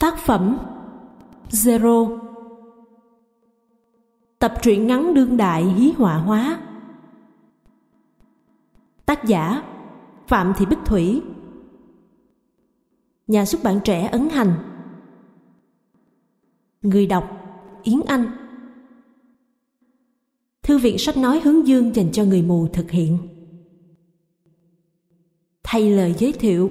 Tác phẩm Zero. Tập truyện ngắn đương đại hí họa hóa. Tác giả Phạm Thị Bích Thủy. Nhà xuất bản Trẻ ấn hành. Người đọc Yến Anh. Thư viện sách nói Hướng Dương dành cho người mù thực hiện. Thay lời giới thiệu.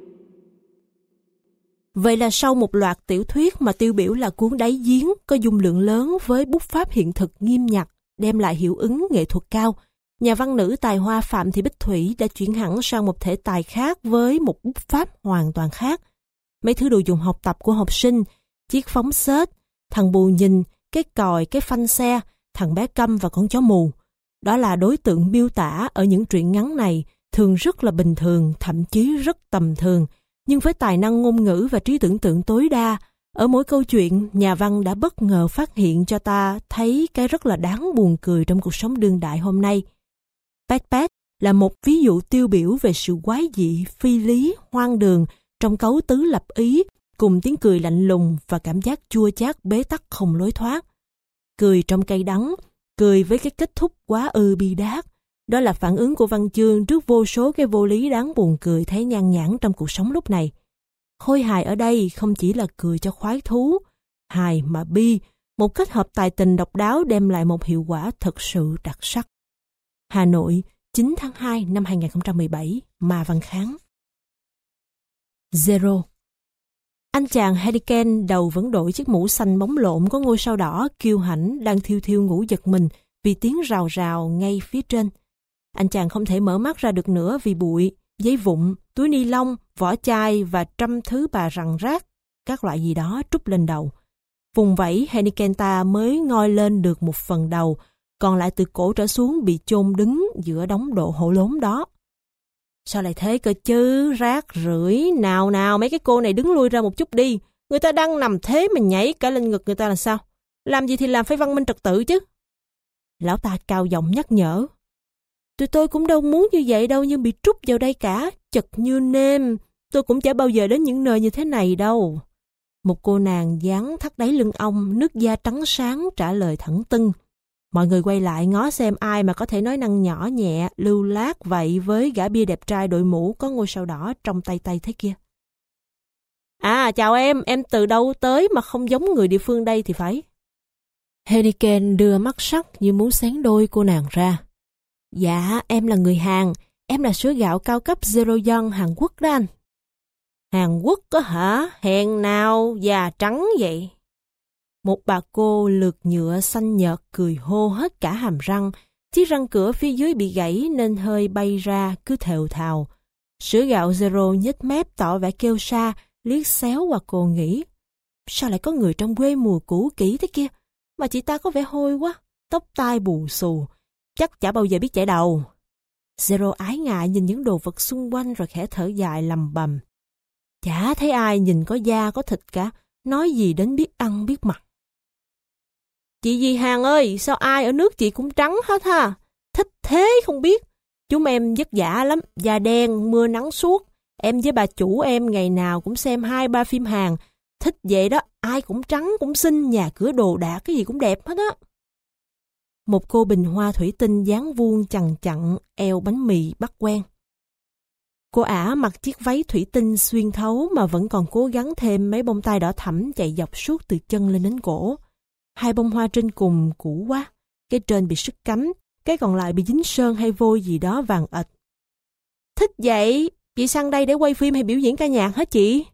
Vậy là sau một loạt tiểu thuyết mà tiêu biểu là cuốn Đáy Giếng có dung lượng lớn với bút pháp hiện thực nghiêm nhặt, đem lại hiệu ứng nghệ thuật cao, nhà văn nữ tài hoa Phạm Thị Bích Thủy đã chuyển hẳn sang một thể tài khác với một bút pháp hoàn toàn khác. Mấy thứ đồ dùng học tập của học sinh, chiếc phóng xếch, thằng bù nhìn, cái còi, cái phanh xe, thằng bé câm và con chó mù. Đó là đối tượng miêu tả ở những truyện ngắn này, thường rất là bình thường, thậm chí rất tầm thường. Nhưng với tài năng ngôn ngữ và trí tưởng tượng tối đa, ở mỗi câu chuyện, nhà văn đã bất ngờ phát hiện cho ta thấy cái rất là đáng buồn cười trong cuộc sống đương đại hôm nay. Pet Pet là một ví dụ tiêu biểu về sự quái dị, phi lý, hoang đường trong cấu tứ lập ý, cùng tiếng cười lạnh lùng và cảm giác chua chát bế tắc không lối thoát. Cười trong cay đắng, cười với cái kết thúc quá ư bi đát. Đó là phản ứng của văn chương trước vô số cái vô lý đáng buồn cười thấy nhan nhản trong cuộc sống lúc này. Khôi hài ở đây không chỉ là cười cho khoái thú, hài mà bi, một kết hợp tài tình độc đáo đem lại một hiệu quả thật sự đặc sắc. Hà Nội, 9 tháng 2 năm 2017, Ma Văn Kháng. Zero. Anh chàng Hurricane đầu vẫn đội chiếc mũ xanh bóng lộn có ngôi sao đỏ kiêu hãnh đang thiêu thiêu ngủ giật mình vì tiếng rào rào ngay phía trên. Anh chàng không thể mở mắt ra được nữa vì bụi, giấy vụn, túi ni lông, vỏ chai và trăm thứ bà rằn rác, các loại gì đó trút lên đầu. Vùng vẫy Hurricane ta mới ngoi lên được một phần đầu, còn lại từ cổ trở xuống bị chôn đứng giữa đống đồ hổ lốn đó. Sao lại thế cơ chứ, rác rưởi, nào mấy cái cô này đứng lui ra một chút đi, người ta đang nằm thế mà nhảy cả lên ngực người ta là sao? Làm gì thì làm phải văn minh trật tự chứ. Lão ta cao giọng nhắc nhở. Tụi tôi cũng đâu muốn như vậy đâu, nhưng bị trút vào đây cả, chật như nêm. Tôi cũng chả bao giờ đến những nơi như thế này đâu. Một cô nàng dáng thắt đáy lưng ong, nước da trắng sáng trả lời thẳng tưng. Mọi người quay lại ngó xem ai mà có thể nói năng nhỏ nhẹ, lưu lát vậy với gã bia đẹp trai đội mũ có ngôi sao đỏ trong tay thế kia. À, chào em từ đâu tới mà không giống người địa phương đây thì phải. Hurricane đưa mắt sắc như muốn xén đôi cô nàng ra. Dạ, em là người Hàn, em là sữa gạo cao cấp Zero Young Hàn Quốc đó anh. Hàn Quốc có hả? Hèn nào, da trắng vậy? Một bà cô lược nhựa xanh nhợt cười hô hết cả hàm răng, chiếc răng cửa phía dưới bị gãy nên hơi bay ra cứ thều thào. Sữa gạo Zero nhếch mép tỏ vẻ kêu sa, liếc xéo qua cô nghĩ. Sao lại có người trong quê mùa cũ kỹ thế kia? Mà chị ta có vẻ hôi quá, tóc tai bù xù, chắc chả bao giờ biết chải đầu. Zero ái ngại nhìn những đồ vật xung quanh rồi khẽ thở dài lầm bầm. Chả thấy ai nhìn có da có thịt cả, nói gì đến biết ăn biết mặc. Chị dì Hàn ơi, sao ai ở nước chị cũng trắng hết ha? Thích thế không biết. Chúng em vất vả lắm, da đen, mưa nắng suốt. Em với bà chủ em ngày nào cũng xem 2-3 phim Hàn. Thích vậy đó, ai cũng trắng cũng xinh, nhà cửa đồ đạc cái gì cũng đẹp hết á. Một cô bình hoa thủy tinh dáng vuông chằng chặn, eo bánh mì bắt quen. Cô ả mặc chiếc váy thủy tinh xuyên thấu mà vẫn còn cố gắng thêm mấy bông tai đỏ thẫm chạy dọc suốt từ chân lên đến cổ. Hai bông hoa trên cùng cũ quá, cái trên bị sứt cắm, cái còn lại bị dính sơn hay vôi gì đó vàng ạch. Thích vậy, chị sang đây để quay phim hay biểu diễn ca nhạc hả chị?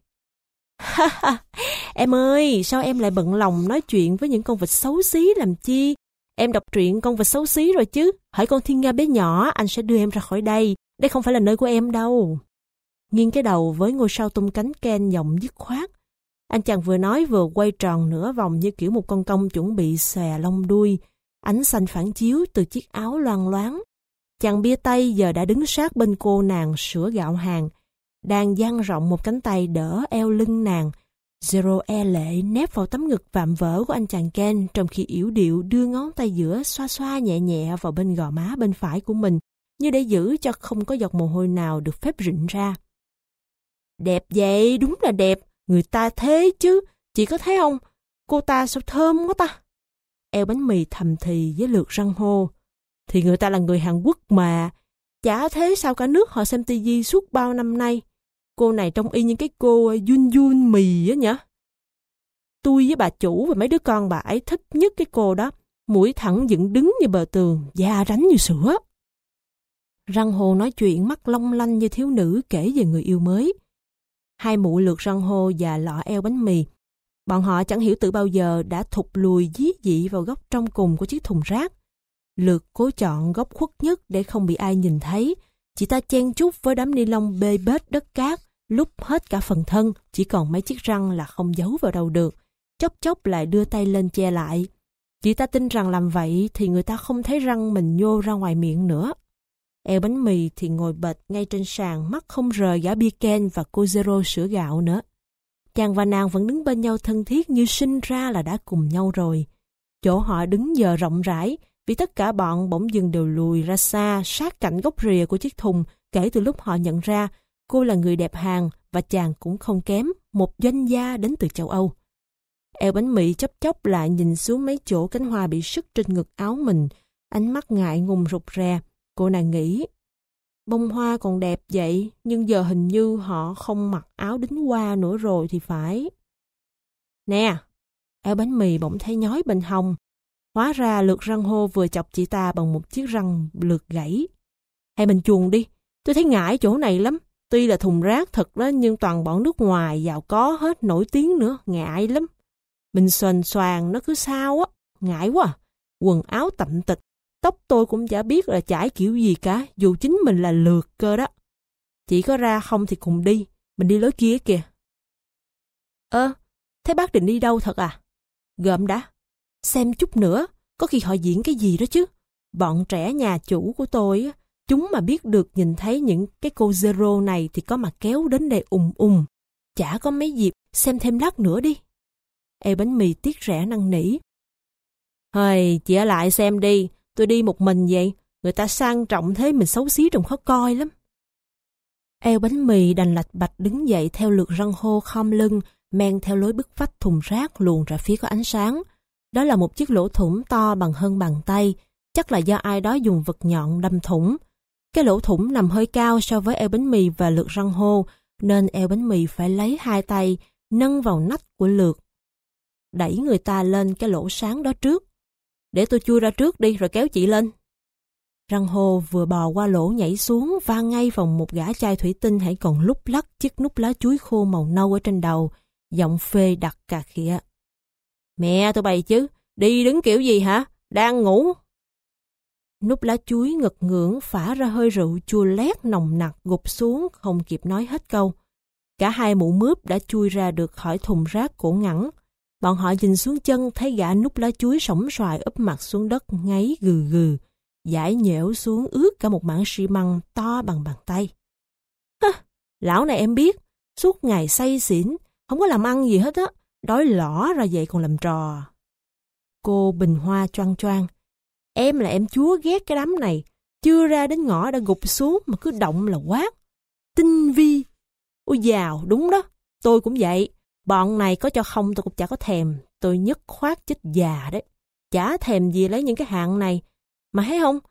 Em ơi, sao em lại bận lòng nói chuyện với những con vịt xấu xí làm chi? Em đọc truyện con vịt xấu xí rồi chứ, hỏi con thiên nga bé nhỏ, anh sẽ đưa em ra khỏi đây. Đây không phải là nơi của em đâu. Nghiêng cái đầu với ngôi sao tung cánh Ken giọng dứt khoát. Anh chàng vừa nói vừa quay tròn nửa vòng như kiểu một con công chuẩn bị xòe lông đuôi. Ánh xanh phản chiếu từ chiếc áo loang loáng. Chàng bia tay giờ đã đứng sát bên cô nàng sữa gạo Hàn, đang dang rộng một cánh tay đỡ eo lưng nàng. Zero e lệ nép vào tấm ngực vạm vỡ của anh chàng Ken, trong khi yểu điệu đưa ngón tay giữa xoa xoa nhẹ nhẹ vào bên gò má bên phải của mình, như để giữ cho không có giọt mồ hôi nào được phép rịn ra. Đẹp vậy, đúng là đẹp. Người ta thế chứ, chị có thấy không? Cô ta sao thơm quá ta. Eo bánh mì thầm thì với Lược răng hô. Thì người ta là người Hàn Quốc mà. Chả thế sao cả nước họ xem tivi suốt bao năm nay. Cô này trông y như cái cô Yun Yun mì á nhỉ. Tôi với bà chủ và mấy đứa con bà ấy thích nhất cái cô đó. Mũi thẳng dựng đứng như bờ tường, da ránh như sữa. Răng hô nói chuyện mắt long lanh như thiếu nữ kể về người yêu mới. Hai mụ Lược răng hô và lọ eo bánh mì. Bọn họ chẳng hiểu từ bao giờ đã thụt lùi dí dị vào góc trong cùng của chiếc thùng rác. Lược cố chọn góc khuất nhất để không bị ai nhìn thấy. Chị ta chen chúc với đám ni lông bê bết đất cát, lúc hết cả phần thân, chỉ còn mấy chiếc răng là không giấu vào đâu được. Chốc chốc lại đưa tay lên che lại. Chị ta tin rằng làm vậy thì người ta không thấy răng mình nhô ra ngoài miệng nữa. Eo bánh mì thì ngồi bệt ngay trên sàn, mắt không rời gã bia Ken và cô Zero sữa gạo nữa. Chàng và nàng vẫn đứng bên nhau thân thiết như sinh ra là đã cùng nhau rồi. Chỗ họ đứng giờ rộng rãi, vì tất cả bọn bỗng dưng đều lùi ra xa, sát cạnh gốc rìa của chiếc thùng, kể từ lúc họ nhận ra cô là người đẹp Hàn và chàng cũng không kém, một doanh gia đến từ châu Âu. Eo bánh mì chốc chốc lại nhìn xuống mấy chỗ cánh hoa bị sứt trên ngực áo mình, ánh mắt ngại ngùng rụt rè. Cô nàng nghĩ, bông hoa còn đẹp vậy, nhưng giờ hình như họ không mặc áo đính hoa nữa rồi thì phải. Nè, eo bánh mì bỗng thấy nhói bên hông. Hóa ra Lược răng hô vừa chọc chị ta bằng một chiếc răng lược gãy. Hay mình chuồn đi, tôi thấy ngại chỗ này lắm. Tuy là thùng rác thật đó, nhưng toàn bọn nước ngoài giàu có hết, nổi tiếng nữa, ngại lắm. Mình xoàn xoàn nó cứ sao á, ngại quá à. Quần áo tậm tịch, tóc tôi cũng chả biết là chải kiểu gì cả, dù chính mình là Lược cơ đó. Chị có ra không thì cùng đi, mình đi lối kia kìa. Thế bác định đi đâu thật à? Gợm đã, xem chút nữa, có khi họ diễn cái gì đó chứ. Bọn trẻ nhà chủ của tôi, chúng mà biết được nhìn thấy những cái cô Zero này thì có mà kéo đến đây chả có mấy dịp, xem thêm lát nữa đi. Eo bánh mì tiếc rẻ năn nỉ. Hời, chị ở lại xem đi, tôi đi một mình vậy, người ta sang trọng thế mình xấu xí trông khó coi lắm. Eo bánh mì đành lạch bạch đứng dậy theo Lược răng hô khom lưng, men theo lối bức vách thùng rác luồn ra phía có ánh sáng. Đó là một chiếc lỗ thủng to bằng hơn bàn tay, chắc là do ai đó dùng vật nhọn đâm thủng. Cái lỗ thủng nằm hơi cao so với eo bánh mì và Lược răng hô, nên eo bánh mì phải lấy hai tay nâng vào nách của Lược, đẩy người ta lên cái lỗ sáng đó trước. Để tôi chui ra trước đi rồi kéo chị lên. Răng hô vừa bò qua lỗ nhảy xuống, va ngay vào một gã chai thủy tinh hãy còn lúc lắc chiếc nút lá chuối khô màu nâu ở trên đầu, giọng phê đặc cà khịa. Mẹ tôi bày chứ, đi đứng kiểu gì hả? Đang ngủ. Nút lá chuối ngật ngưỡng phả ra hơi rượu chua lét nồng nặc gục xuống, không kịp nói hết câu. Cả hai mụ mướp đã chui ra được khỏi thùng rác cổ ngẵn. Bọn họ nhìn xuống chân thấy gã nút lá chuối sổng xoài úp mặt xuống đất ngáy gừ gừ, dải nhễu xuống ướt cả một mảng xi măng to bằng bàn tay. Lão này em biết, suốt ngày say xỉn, không có làm ăn gì hết á, đói lõ ra vậy còn làm trò. Cô Bình Hoa choang choang. Em là em chúa ghét cái đám này, chưa ra đến ngõ đã gục xuống mà cứ động là quát. Tinh vi. Ôi dào, đúng đó, tôi cũng vậy. Bọn này có cho không tôi cũng chả có thèm, tôi nhất khoát chết già đấy. Chả thèm gì lấy những cái hạng này. Mà thấy không?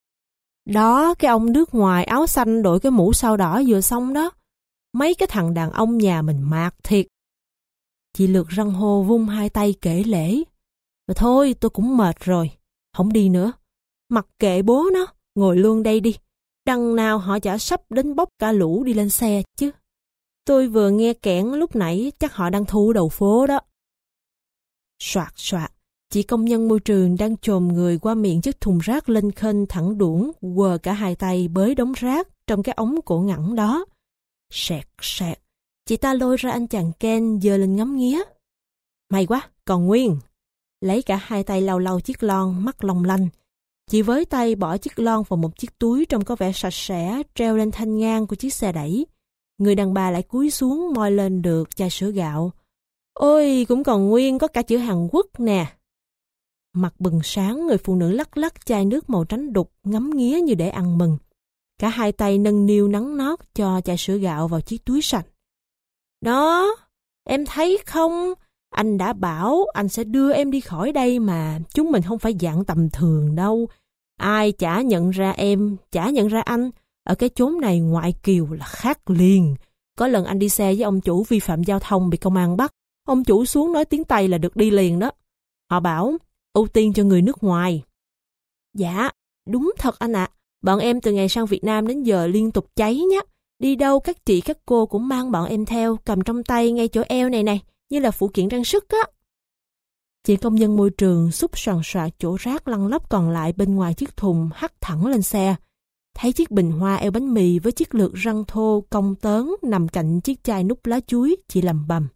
Đó, cái ông nước ngoài áo xanh đội cái mũ sao đỏ vừa xong đó. Mấy cái thằng đàn ông nhà mình mạt thiệt. Chị Lược răng hô vung hai tay kể lễ. Mà thôi, tôi cũng mệt rồi. Không đi nữa. Mặc kệ bố nó, ngồi luôn đây đi. Đằng nào họ chả sắp đến bốc cả lũ đi lên xe chứ. Tôi vừa nghe kẽn lúc nãy, chắc họ đang thu đầu phố đó. Soạt soạt, chị công nhân môi trường đang chồm người qua miệng chiếc thùng rác lên khênh thẳng đuổng, quờ cả hai tay bới đống rác trong cái ống cổ ngẵn đó. Sẹt sẹt, chị ta lôi ra anh chàng Ken giơ lên ngắm nghía. May quá, còn nguyên. Lấy cả hai tay lau lau chiếc lon, mắt long lanh. Chị với tay bỏ chiếc lon vào một chiếc túi trông có vẻ sạch sẽ treo lên thanh ngang của chiếc xe đẩy. Người đàn bà lại cúi xuống moi lên được chai sữa gạo. Ôi, cũng còn nguyên có cả chữ Hàn Quốc nè. Mặt bừng sáng, người phụ nữ lắc lắc chai nước màu trắng đục ngắm nghía như để ăn mừng. Cả hai tay nâng niu nắng nót cho chai sữa gạo vào chiếc túi sạch. Đó, Em thấy không? Anh đã bảo anh sẽ đưa em đi khỏi đây mà. Chúng mình không phải dạng tầm thường đâu. Ai chả nhận ra em, chả nhận ra anh. Ở cái chốn này ngoại kiều là khác liền. Có lần anh đi xe với ông chủ vi phạm giao thông bị công an bắt. Ông chủ xuống nói tiếng Tây là được đi liền đó. Họ bảo ưu tiên cho người nước ngoài. Dạ, đúng thật anh ạ. Bọn em từ ngày sang Việt Nam đến giờ liên tục cháy nhá. Đi đâu các chị các cô cũng mang bọn em theo, cầm trong tay ngay chỗ eo này này, như là phụ kiện trang sức á. Chị công nhân môi trường xúc soàn soạt chỗ rác lăn lóc còn lại bên ngoài chiếc thùng hắt thẳng lên xe. Thấy chiếc bình hoa eo bánh mì với chiếc lược răng thô cong tớn nằm cạnh chiếc chai nút lá chuối, chị lầm bầm.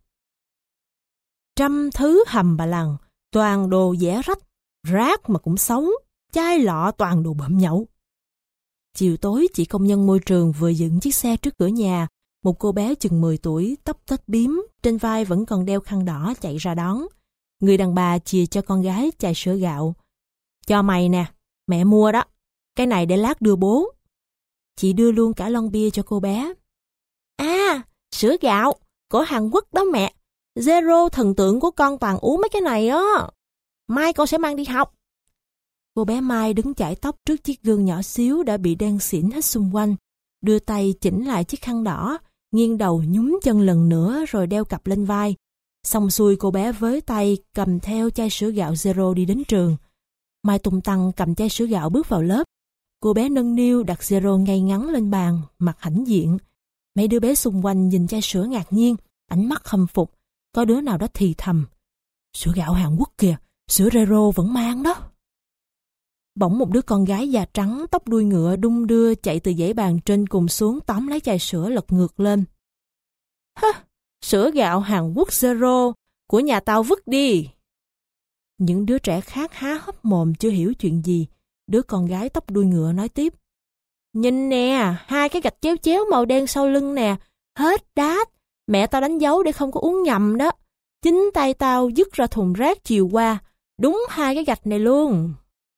Trăm thứ hầm bà lằng, toàn đồ dẻ rách, rác mà cũng xấu, chai lọ toàn đồ bợm nhậu. Chiều tối chị công nhân môi trường vừa dựng chiếc xe trước cửa nhà, một cô bé chừng 10 tuổi, tóc tết bím, trên vai vẫn còn đeo khăn đỏ chạy ra đón. Người đàn bà chìa cho con gái chai sữa gạo. Cho mày nè, mẹ mua đó, cái này để lát đưa bố. Chị đưa luôn cả lon bia cho cô bé. À, sữa gạo, của Hàn Quốc đó mẹ. Zero thần tượng của con toàn uống mấy cái này á. Mai con sẽ mang đi học. Cô bé Mai đứng chải tóc trước chiếc gương nhỏ xíu đã bị đen xỉn hết xung quanh, đưa tay chỉnh lại chiếc khăn đỏ, nghiêng đầu nhúng chân lần nữa rồi đeo cặp lên vai. Xong xuôi cô bé với tay cầm theo chai sữa gạo Zero đi đến trường. Mai tung tăng cầm chai sữa gạo bước vào lớp. Cô bé nâng niu đặt Zero ngay ngắn lên bàn, mặt hãnh diện. Mấy đứa bé xung quanh nhìn chai sữa ngạc nhiên, ánh mắt khâm phục. Có đứa nào đó thì thầm. Sữa gạo Hàn Quốc kìa, sữa Zero vẫn mang đó. Bỗng một đứa con gái da trắng, tóc đuôi ngựa đung đưa chạy từ dãy bàn trên cùng xuống tóm lấy chai sữa lật ngược lên. Hả? Sữa gạo Hàn Quốc Zero, của nhà tao vứt đi. Những đứa trẻ khác há hốc mồm chưa hiểu chuyện gì. Đứa con gái tóc đuôi ngựa nói tiếp. Nhìn nè, hai cái gạch chéo chéo màu đen sau lưng nè, hết đát. Mẹ tao đánh dấu để không có uống nhầm đó. Chính tay tao dứt ra thùng rác chiều qua, đúng hai cái gạch này luôn.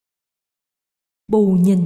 Bù nhìn.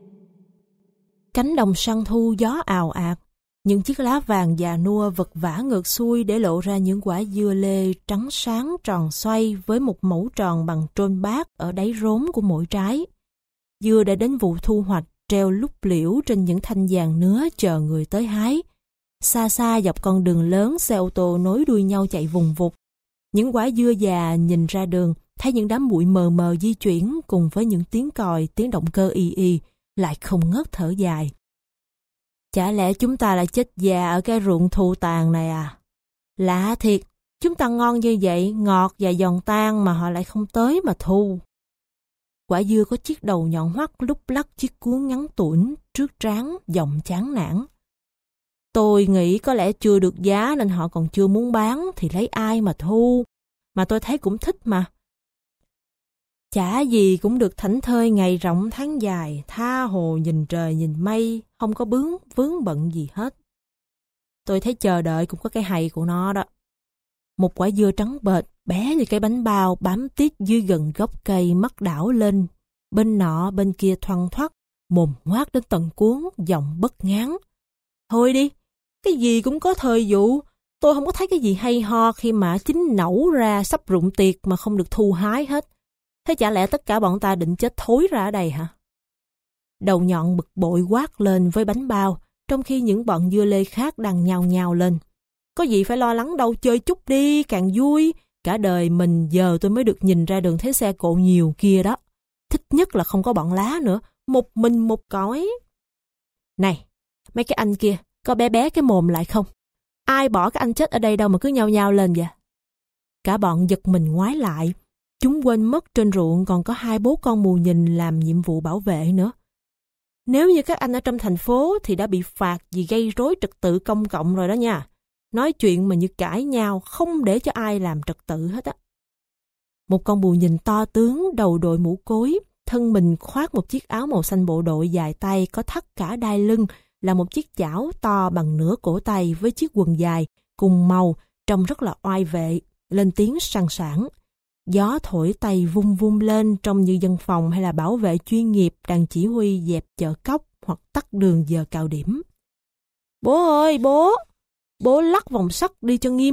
Cánh đồng săn thu gió ào ạt, những chiếc lá vàng già nua vật vã ngược xuôi để lộ ra những quả dưa lê trắng sáng tròn xoay với một mẩu tròn bằng trôn bát ở đáy rốn của mỗi trái. Dưa đã đến vụ thu hoạch, treo lúp liễu trên những thanh vàng nứa chờ người tới hái. Xa xa dọc con đường lớn, xe ô tô nối đuôi nhau chạy vùng vụt. Những quả dưa già nhìn ra đường, thấy những đám bụi mờ mờ di chuyển cùng với những tiếng còi, tiếng động cơ y y, lại không ngớt thở dài. Chả lẽ chúng ta lại chết già ở cái ruộng thu tàn này à? Lạ thiệt, chúng ta ngon như vậy, ngọt và giòn tan mà họ lại không tới mà thu. Quả dưa có chiếc đầu nhọn hoắt lúc lắc chiếc cuống ngắn tủn trước trán, giọng chán nản. Tôi nghĩ có lẽ chưa được giá nên họ còn chưa muốn bán thì lấy ai mà thu. Mà tôi thấy cũng thích mà. Chả gì cũng được thảnh thơi ngày rộng tháng dài, tha hồ nhìn trời nhìn mây, không có vướng bận gì hết. Tôi thấy chờ đợi cũng có cái hay của nó đó. Một quả dưa trắng bệch, bé như cái bánh bao bám tít dưới gần gốc cây mắt đảo lên. Bên nọ bên kia thoăn thoắt, mồm ngoác đến tận cuống, giọng bất ngán. Thôi đi, cái gì cũng có thời vụ. Tôi không có thấy cái gì hay ho khi mà chín nẩu ra sắp rụng tiệc mà không được thu hái hết. Thế chả lẽ tất cả bọn ta định chết thối ra ở đây hả? Đầu nhọn bực bội quát lên với bánh bao, trong khi những bọn dưa lê khác đang nhào nhào lên. Có gì phải lo lắng đâu, chơi chút đi, càng vui. Cả đời mình giờ tôi mới được nhìn ra đường thấy xe cộ nhiều kia đó. Thích nhất là không có bọn lá nữa, một mình một cõi. Này, mấy cái anh kia, có bé bé cái mồm lại không? Ai bỏ cái anh chết ở đây đâu mà cứ nhao nhao lên vậy? Cả bọn giật mình ngoái lại. Chúng quên mất trên ruộng còn có hai bố con mù nhìn làm nhiệm vụ bảo vệ nữa. Nếu như các anh ở trong thành phố thì đã bị phạt vì gây rối trật tự công cộng rồi đó nha. Nói chuyện mà như cãi nhau, không để cho ai làm trật tự hết á. Một con mù nhìn to tướng, đầu đội mũ cối, thân mình khoác một chiếc áo màu xanh bộ đội dài tay có thắt cả đai lưng, là một chiếc chảo to bằng nửa cổ tay với chiếc quần dài, cùng màu, trông rất là oai vệ, lên tiếng sang sảng. Gió thổi tay vung vung lên trông như dân phòng hay là bảo vệ chuyên nghiệp đang chỉ huy dẹp chợ cóc hoặc tắt đường giờ cao điểm. Bố ơi bố! Bố lắc vòng sắt đi cho nghiêm.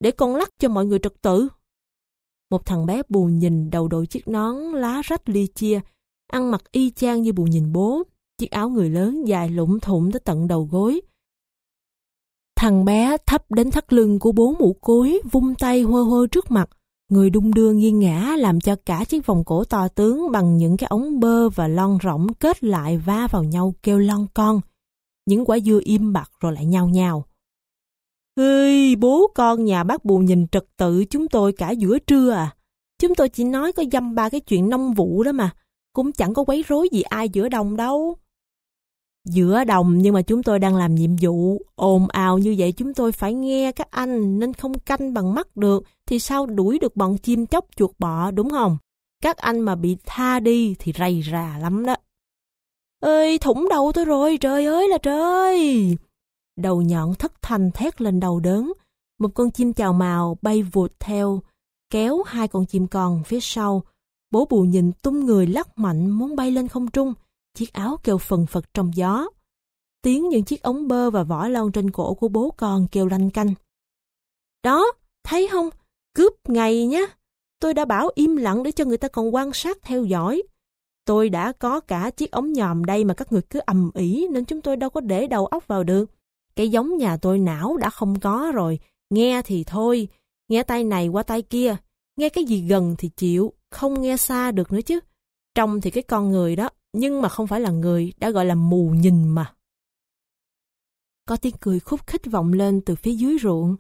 để con lắc cho mọi người trật tự. Một thằng bé bù nhìn đầu đội chiếc nón lá rách li chia, ăn mặc y chang như bù nhìn bố, chiếc áo người lớn dài lủng thủng tới tận đầu gối. Thằng bé thấp đến thắt lưng của bố mũ cối, vung tay hơ hơ trước mặt, người đung đưa nghiêng ngã làm cho cả chiếc vòng cổ to tướng bằng những cái ống bơ và lon rỗng kết lại va vào nhau kêu lon con. Những quả dưa im bặt rồi lại nhao nhao. Ơi, bố con nhà bác bù nhìn trật tự chúng tôi cả giữa trưa à. Chúng tôi chỉ nói có dăm ba cái chuyện nông vụ đó mà, cũng chẳng có quấy rối gì ai giữa đồng đâu. Giữa đồng nhưng mà chúng tôi đang làm nhiệm vụ, ồn ào như vậy chúng tôi phải nghe các anh nên không canh bằng mắt được thì sao đuổi được bọn chim chóc chuột bọ đúng không? Các anh mà bị tha đi thì rầy rà lắm đó. Ơi, thủng đầu tôi rồi, trời ơi là trời! Đầu nhọn thất thanh thét lên đau đớn. Một con chim chào mào bay vụt theo, kéo hai con chim con phía sau. Bố bù nhìn tung người lắc mạnh muốn bay lên không trung. Chiếc áo kêu phần phật trong gió. Tiếng những chiếc ống bơ và vỏ lon trên cổ của bố con kêu lanh canh. Đó, thấy không? Cướp ngày nhá. Tôi đã bảo im lặng để cho người ta còn quan sát theo dõi. Tôi đã có cả chiếc ống nhòm đây mà các người cứ ầm ĩ nên chúng tôi đâu có để đầu óc vào được. Cái giống nhà tôi não đã không có rồi. Nghe thì thôi, nghe tay này qua tay kia. Nghe cái gì gần thì chịu, không nghe xa được nữa chứ. Trông thì cái con người đó, nhưng mà không phải là người, đã gọi là mù nhìn mà. Có tiếng cười khúc khích vọng lên từ phía dưới ruộng.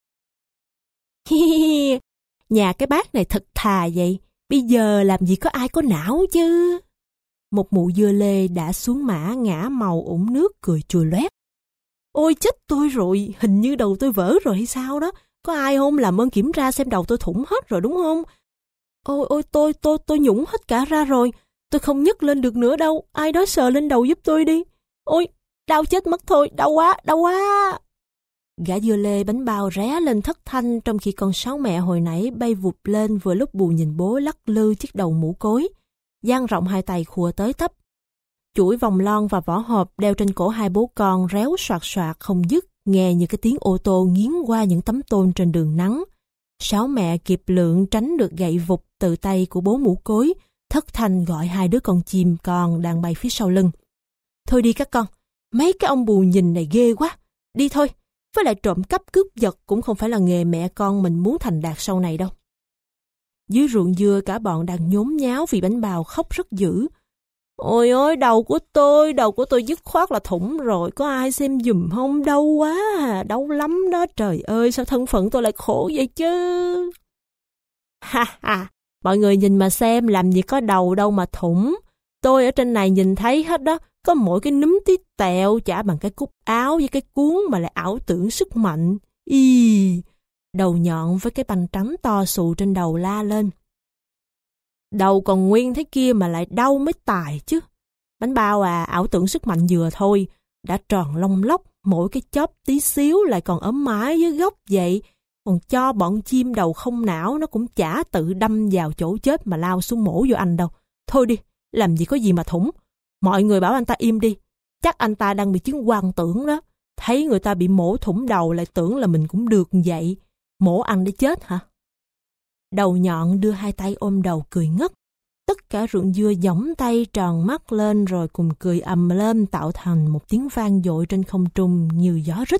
Nhà cái bác này thật thà vậy, bây giờ làm gì có ai có não chứ. Một mụ dưa lê đã xuống mã ngã màu ủng nước cười chùi loét. Ôi chết tôi rồi, hình như đầu tôi vỡ rồi hay sao đó. Có ai không làm ơn kiểm tra xem đầu tôi thủng hết rồi đúng không? Ôi tôi nhũng hết cả ra rồi. Tôi không nhấc lên được nữa đâu. Ai đó sờ lên đầu giúp tôi đi. Ôi, đau chết mất thôi, đau quá, đau quá. Gã dưa lê bánh bao ré lên thất thanh trong khi con sáo mẹ hồi nãy bay vụt lên vừa lúc bù nhìn bố lắc lư chiếc đầu mũ cối. Dang rộng hai tay khùa tới tấp. Chuỗi vòng lon và vỏ hộp đeo trên cổ hai bố con réo soạt soạt không dứt, nghe như cái tiếng ô tô nghiến qua những tấm tôn trên đường nắng. Sáu mẹ kịp lượng tránh được gậy vụt từ tay của bố mũ cối, thất thanh gọi hai đứa con chim con đang bay phía sau lưng. Thôi đi các con, mấy cái ông bù nhìn này ghê quá, đi thôi, với lại trộm cắp cướp giật cũng không phải là nghề mẹ con mình muốn thành đạt sau này đâu. Dưới ruộng dưa cả bọn đang nhốn nháo vì bánh bao khóc rất dữ. Ôi ôi, đầu của tôi dứt khoát là thủng rồi, có ai xem giùm không? Đau quá, đau lắm đó, trời ơi, sao thân phận tôi lại khổ vậy chứ? Ha ha, mọi người nhìn mà xem, làm gì có đầu đâu mà thủng. Tôi ở trên này nhìn thấy hết đó, có mỗi cái núm tí tẹo chả bằng cái cúc áo với cái cuốn mà lại ảo tưởng sức mạnh. Đầu nhọn với cái banh trắng to xù trên đầu la lên. Đầu còn nguyên thế kia mà lại đau mới tài chứ. Bánh bao à, ảo tưởng sức mạnh vừa thôi, đã tròn lông lốc, mỗi cái chóp tí xíu lại còn ấm mái dưới gốc vậy. Còn cho bọn chim đầu không não nó cũng chả tự đâm vào chỗ chết mà lao xuống mổ vô anh đâu. Thôi đi, làm gì có gì mà thủng. Mọi người bảo anh ta im đi, chắc anh ta đang bị chứng hoang tưởng đó. Thấy người ta bị mổ thủng đầu lại tưởng là mình cũng được vậy. Mổ ăn để chết hả? Đầu nhọn đưa hai tay ôm đầu cười ngất. Tất cả ruộng dưa giỏng tay tròn mắt lên rồi cùng cười ầm lên tạo thành một tiếng vang dội trên không trung như gió rít.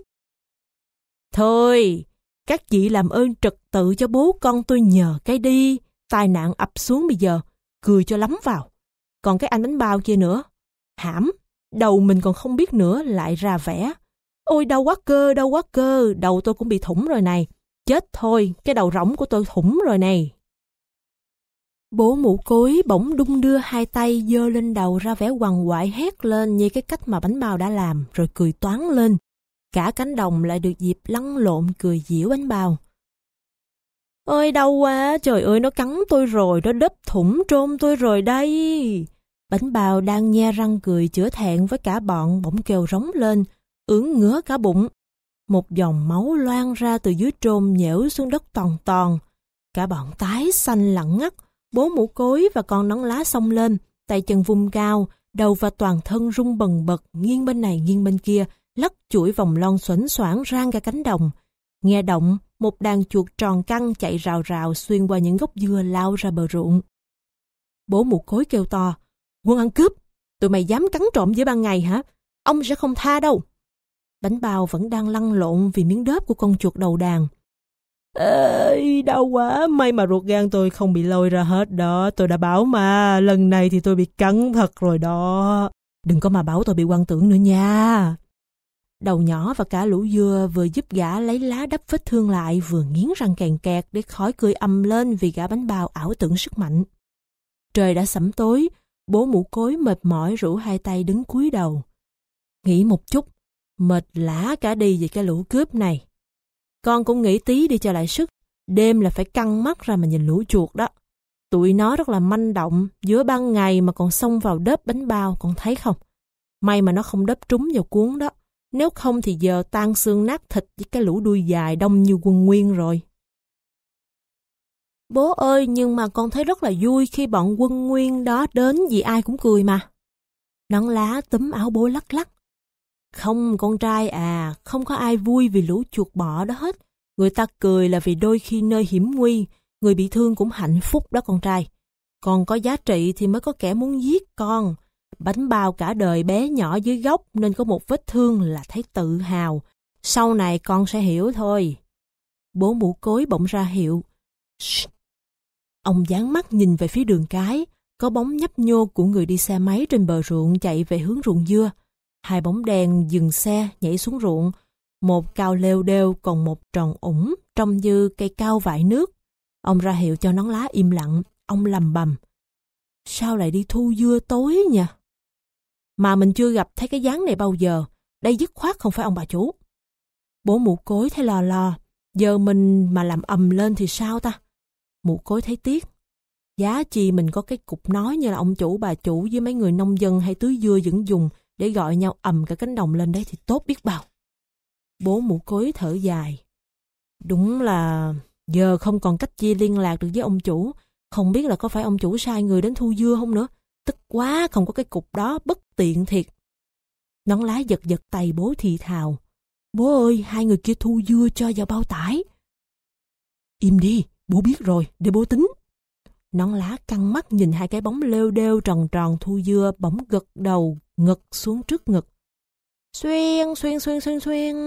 Thôi, các chị làm ơn trật tự cho bố con tôi nhờ cái đi. Tai nạn ập xuống bây giờ, cười cho lắm vào. Còn cái anh bánh bao kia nữa, hãm, đầu mình còn không biết nữa lại ra vẻ. Ôi đau quá cơ, đầu tôi cũng bị thủng rồi này. Chết thôi, cái đầu rỗng của tôi thủng rồi này. Bố mũ cối bỗng đung đưa hai tay giơ lên đầu ra vẻ quằn quại hét lên như cái cách mà bánh bao đã làm rồi cười toáng lên. Cả cánh đồng lại được dịp lăn lộn cười giễu bánh bao. Ôi đau quá, trời ơi nó cắn tôi rồi, nó đớp thủng trôm tôi rồi đây. Bánh bao đang nhe răng cười chữa thẹn với cả bọn bỗng kêu rống lên, ưỡn ngứa cả bụng. Một dòng máu loang ra từ dưới trôm nhễu xuống đất toàn toàn. Cả bọn tái xanh lặng ngắt, bố mũ cối và con nón lá xông lên, tay chân vung cao, đầu và toàn thân rung bần bật, nghiêng bên này nghiêng bên kia, lắc chuỗi vòng lon xoảnh xoảng rang cả cánh đồng. Nghe động, một đàn chuột tròn căng chạy rào rào xuyên qua những gốc dưa lao ra bờ ruộng. Bố mụ cối kêu to, quân ăn cướp, tụi mày dám cắn trộm giữa ban ngày hả? Ông sẽ không tha đâu. Bánh bao vẫn đang lăn lộn vì miếng đớp của con chuột đầu đàn. Ê, đau quá, may mà ruột gan tôi không bị lôi ra hết đó, tôi đã bảo mà, lần này thì tôi bị cắn thật rồi đó. Đừng có mà bảo tôi bị hoang tưởng nữa nha. Đầu nhỏ và cả lũ dưa vừa giúp gã lấy lá đắp vết thương lại, vừa nghiến răng kèn kẹt để khỏi cười ầm lên vì gã bánh bao ảo tưởng sức mạnh. Trời đã sẫm tối, bố mụ cối mệt mỏi rũ hai tay đứng cúi đầu. Nghĩ một chút, mệt lả cả đi về cái lũ cướp này. Con cũng nghĩ tí đi cho lại sức, đêm là phải căng mắt ra mà nhìn lũ chuột đó. Tụi nó rất là manh động, giữa ban ngày mà còn xông vào đớp bánh bao, con thấy không? May mà nó không đớp trúng vào cuốn đó, nếu không thì giờ tan xương nát thịt với cái lũ đuôi dài đông như quân Nguyên rồi. Bố ơi, nhưng mà con thấy rất là vui khi bọn quân Nguyên đó đến vì ai cũng cười mà. Nón lá túm áo bố lắc lắc. Không con trai à, không có ai vui vì lũ chuột bọ đó hết. Người ta cười là vì đôi khi nơi hiểm nguy, người bị thương cũng hạnh phúc đó con trai. Còn có giá trị thì mới có kẻ muốn giết con. Bánh bao cả đời bé nhỏ dưới gốc nên có một vết thương là thấy tự hào. Sau này con sẽ hiểu thôi. Bố mụ cối bỗng ra hiệu. Shh. Ông dán mắt nhìn về phía đường cái, có bóng nhấp nhô của người đi xe máy trên bờ ruộng chạy về hướng ruộng dưa. Hai bóng đèn dừng xe nhảy xuống ruộng, một cao lêu đêu còn một tròn ủng trông như cây cao vại nước. Ông ra hiệu cho nón lá im lặng, ông lầm bầm. Sao lại đi thu dưa tối nhỉ? Mà mình chưa gặp thấy cái dáng này bao giờ, đây dứt khoát không phải ông bà chủ. Bố mụ cối thấy lo lo, giờ mình mà làm ầm lên thì sao ta? Mụ cối thấy tiếc. Giá chi mình có cái cục nói như là ông chủ bà chủ với mấy người nông dân hay tưới dưa vẫn dùng để gọi nhau ầm cả cánh đồng lên đấy thì tốt biết bao. Bố mụ cối thở dài. Đúng là giờ không còn cách chi liên lạc được với ông chủ, không biết là có phải ông chủ sai người đến thu dưa không nữa. Tức quá không có cái cục đó, bất tiện thiệt. Nón lá giật giật tay bố thì thào. Bố ơi, hai người kia thu dưa cho vào bao tải. Im đi, bố biết rồi, để bố tính. Nón lá căng mắt nhìn hai cái bóng lêu đêu tròn tròn thu dưa bỗng gật đầu ngực xuống trước ngực. Xuyên, xuyên, xuyên, xuyên, xuyên.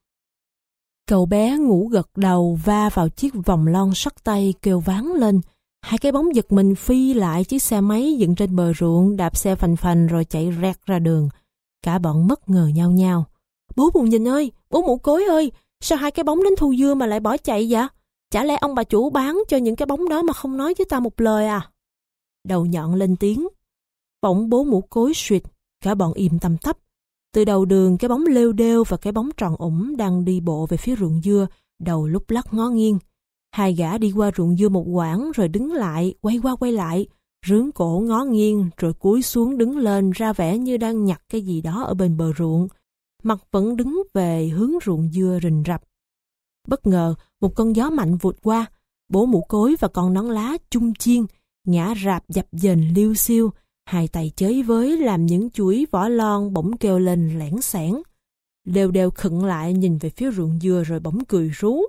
Cậu bé ngủ gật đầu va vào chiếc vòng lon sắt tay kêu váng lên. Hai cái bóng giật mình phi lại chiếc xe máy dựng trên bờ ruộng, đạp xe phành phành rồi chạy rẹt ra đường. Cả bọn bất ngờ nhau nhau. Bố mụ nhìn ơi, bố mụ cối ơi, sao hai cái bóng đến thu dưa mà lại bỏ chạy vậy? Chả lẽ ông bà chủ bán cho những cái bóng đó mà không nói với ta một lời à? Đầu nhọn lên tiếng. Bỗng bố mụ cối suýt, cả bọn im tăm tắp. Từ đầu đường cái bóng lêu đêu và cái bóng tròn ủng đang đi bộ về phía ruộng dưa, đầu lúc lắc ngó nghiêng. Hai gã đi qua ruộng dưa một quãng rồi đứng lại, quay qua quay lại, rướn cổ ngó nghiêng rồi cúi xuống đứng lên ra vẻ như đang nhặt cái gì đó ở bên bờ ruộng. Mặt vẫn đứng về hướng ruộng dưa rình rập. Bất ngờ, một cơn gió mạnh vụt qua, bố mụ cối và con nón lá chung chiên, ngã rạp dập dềnh liêu xiêu, hai tay chới với làm những chuỗi vỏ lon bỗng kêu lên lẻn xẻn. Đều đều khựng lại nhìn về phía ruộng dưa rồi bỗng cười rú.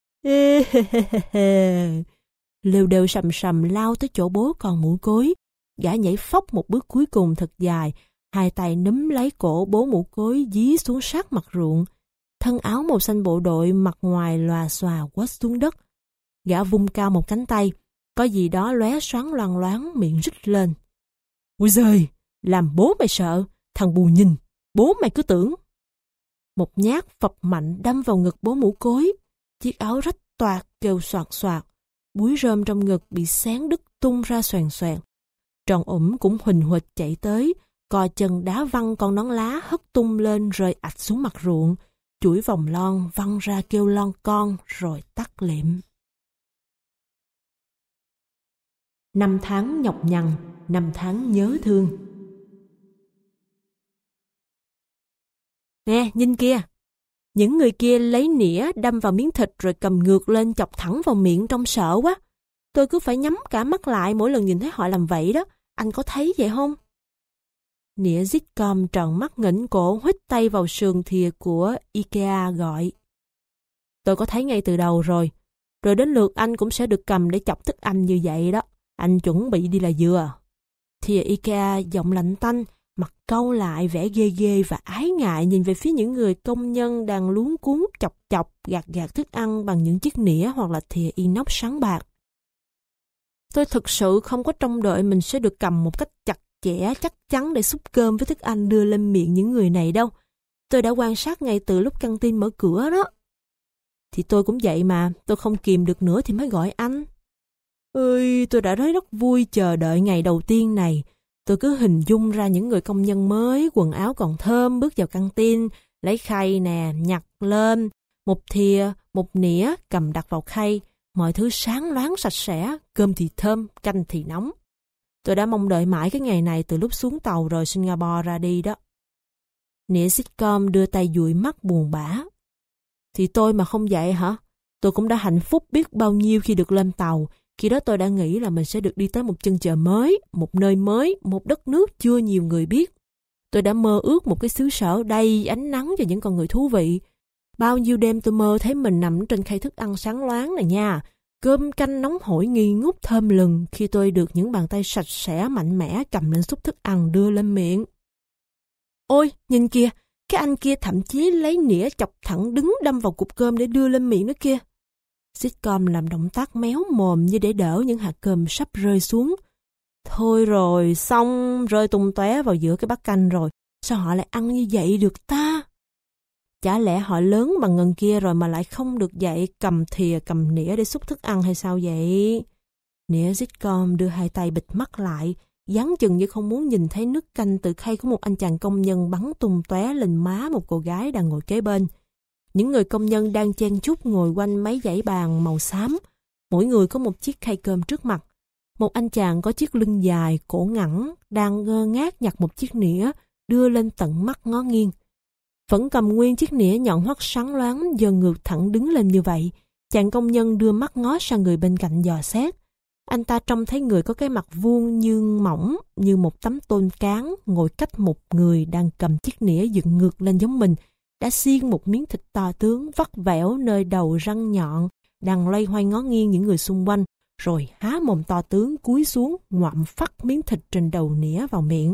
Lêu đều sầm sầm lao tới chỗ bố con mụ cối. Gã nhảy phóc một bước cuối cùng thật dài, hai tay núm lấy cổ bố mụ cối dí xuống sát mặt ruộng. Thân áo màu xanh bộ đội mặt ngoài lòa xòa quất xuống đất. Gã vung cao một cánh tay, có gì đó lóe xoáng loang loáng miệng rít lên. Ôi giời, làm bố mày sợ, thằng bù nhìn, bố mày cứ tưởng. Một nhát phập mạnh đâm vào ngực bố mụ cối, chiếc áo rách toạc kêu xoạt xoạt, búi rơm trong ngực bị xén đứt tung ra xoàn xoàn. Tròn ủng cũng huỳnh huỵch chạy tới, co chân đá văng con nón lá hất tung lên rơi ạch xuống mặt ruộng, chuỗi vòng lon văng ra kêu lon con rồi tắt lịm. 5 tháng nhọc nhằn, 5 tháng nhớ thương. Nè, nhìn kia. Những người kia lấy nĩa đâm vào miếng thịt rồi cầm ngược lên chọc thẳng vào miệng trông sợ quá. Tôi cứ phải nhắm cả mắt lại mỗi lần nhìn thấy họ làm vậy đó. Anh có thấy vậy không? Nĩa Zitcom tròn mắt ngẩng cổ huýt tay vào sườn thìa của Ikea gọi. Tôi có thấy ngay từ đầu rồi. Rồi đến lượt anh cũng sẽ được cầm để chọc tức anh như vậy đó. Anh chuẩn bị đi là vừa. Thìa Ikea giọng lạnh tanh, mặt cau lại vẻ ghê ghê và ái ngại nhìn về phía những người công nhân đang luống cuống chọc gạt thức ăn bằng những chiếc nĩa hoặc là thìa inox sáng bạc. Tôi thực sự không có trông đợi mình sẽ được cầm một cách chặt chẽ chắc chắn để xúc cơm với thức ăn đưa lên miệng những người này đâu. Tôi đã quan sát ngay từ lúc căng tin mở cửa đó. Thì tôi cũng vậy mà, tôi không kìm được nữa thì mới gọi anh. Ơi, tôi đã thấy rất vui chờ đợi ngày đầu tiên này. Tôi cứ hình dung ra những người công nhân mới, quần áo còn thơm bước vào căng tin, lấy khay nè, nhặt lên, một thìa, một nĩa, cầm đặt vào khay. Mọi thứ sáng loáng sạch sẽ, cơm thì thơm, canh thì nóng. Tôi đã mong đợi mãi cái ngày này từ lúc xuống tàu rời Singapore ra đi đó. Nĩa sitcom đưa tay dụi mắt buồn bã. Thì tôi mà không vậy hả? Tôi cũng đã hạnh phúc biết bao nhiêu khi được lên tàu. Khi đó tôi đã nghĩ là mình sẽ được đi tới một chân trời mới, một nơi mới, một đất nước chưa nhiều người biết. Tôi đã mơ ước một cái xứ sở đầy ánh nắng và những con người thú vị. Bao nhiêu đêm tôi mơ thấy mình nằm trên khay thức ăn sáng loáng này nha. Cơm canh nóng hổi nghi ngút thơm lừng khi tôi được những bàn tay sạch sẽ mạnh mẽ cầm lên xúc thức ăn đưa lên miệng. Ôi, nhìn kìa, cái anh kia thậm chí lấy nĩa chọc thẳng đứng đâm vào cục cơm để đưa lên miệng nữa kia. Sitcom làm động tác méo mồm như để đỡ những hạt cơm sắp rơi xuống. Thôi rồi, xong, rơi tung tóe vào giữa cái bát canh rồi. Sao họ lại ăn như vậy được ta? Chả lẽ họ lớn bằng ngần kia rồi mà lại không được dạy cầm thìa cầm nĩa để xúc thức ăn hay sao vậy? Nĩa sitcom đưa hai tay bịt mắt lại, dáng chừng như không muốn nhìn thấy nước canh từ khay của một anh chàng công nhân bắn tung tóe lên má một cô gái đang ngồi kế bên. Những người công nhân đang chen chúc ngồi quanh mấy dãy bàn màu xám, mỗi người có một chiếc khay cơm trước mặt. Một anh chàng có chiếc lưng dài, cổ ngắn, đang ngơ ngác nhặt một chiếc nĩa, đưa lên tận mắt ngó nghiêng. Vẫn cầm nguyên chiếc nĩa nhọn hoắt sáng loáng giờ ngược thẳng đứng lên như vậy. Chàng công nhân đưa mắt ngó sang người bên cạnh dò xét. Anh ta trông thấy người có cái mặt vuông nhưng mỏng như một tấm tôn cán ngồi cách một người đang cầm chiếc nĩa dựng ngược lên giống mình, đã xiên một miếng thịt to tướng vắt vẻo nơi đầu răng nhọn, đang loay hoay ngó nghiêng những người xung quanh, rồi há mồm to tướng cúi xuống ngoạm phắt miếng thịt trên đầu nĩa vào miệng.